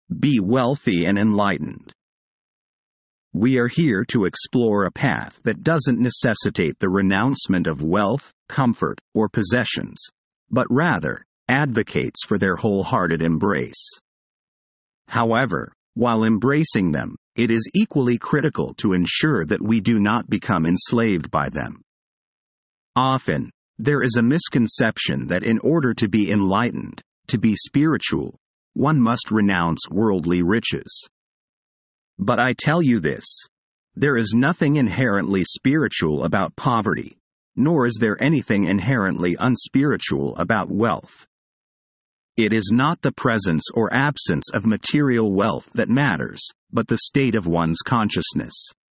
Be wealthy and enlightened. We are here to explore a path that doesn't necessitate the renouncement of wealth, comfort, or possessions, but rather advocates for their wholehearted embrace. However, while embracing them, it is equally critical to ensure that we do not become enslaved by them. Often, there is a misconception that in order to be enlightened, to be spiritual, one must renounce worldly riches. But I tell you this, there is nothing inherently spiritual about poverty, nor is there anything inherently unspiritual about wealth. It is not the presence or absence of material wealth that matters, but the state of one's consciousness.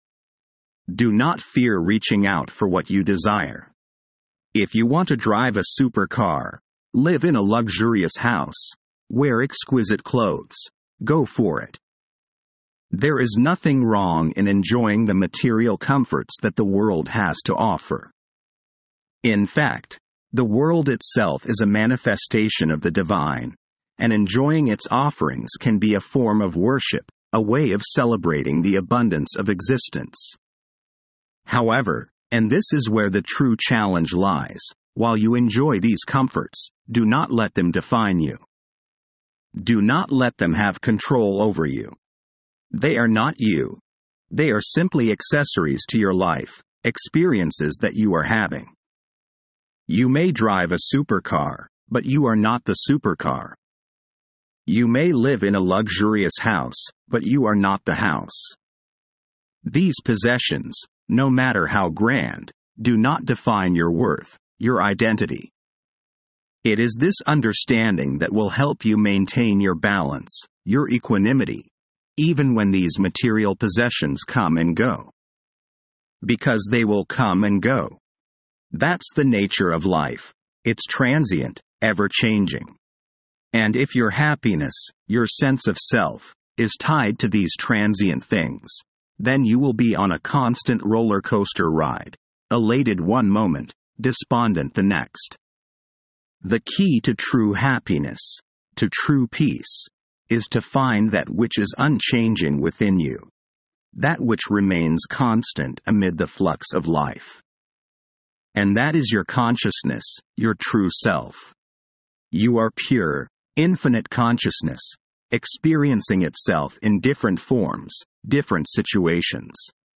Do not fear reaching out for what you desire. If you want to drive a supercar, live in a luxurious house, wear exquisite clothes, go for it. There is nothing wrong in enjoying the material comforts that the world has to offer. In fact, the world itself is a manifestation of the divine, and enjoying its offerings can be a form of worship, a way of celebrating the abundance of existence. However, and this is where the true challenge lies, while you enjoy these comforts, do not let them define you. Do not let them have control over you. They are not you. They are simply accessories to your life, experiences that you are having. You may drive a supercar, but you are not the supercar. You may live in a luxurious house, but you are not the house. These possessions, no matter how grand, do not define your worth, your identity. It is this understanding that will help you maintain your balance, your equanimity, even when these material possessions come and go. Because they will come and go. That's the nature of life. It's transient, ever-changing. And if your happiness, your sense of self, is tied to these transient things, then you will be on a constant roller coaster ride, elated one moment, despondent the next. The key to true happiness, to true peace, is to find that which is unchanging within you, that which remains constant amid the flux of life. And that is your consciousness, your true self. You are pure, infinite consciousness, experiencing itself in different forms, different situations.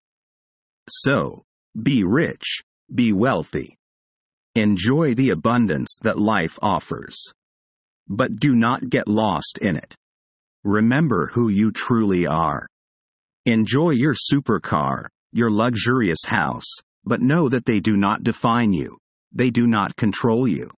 So, be rich, be wealthy. Enjoy the abundance that life offers. But do not get lost in it. Remember who you truly are. Enjoy your supercar, your luxurious house, but know that they do not define you. They do not control you.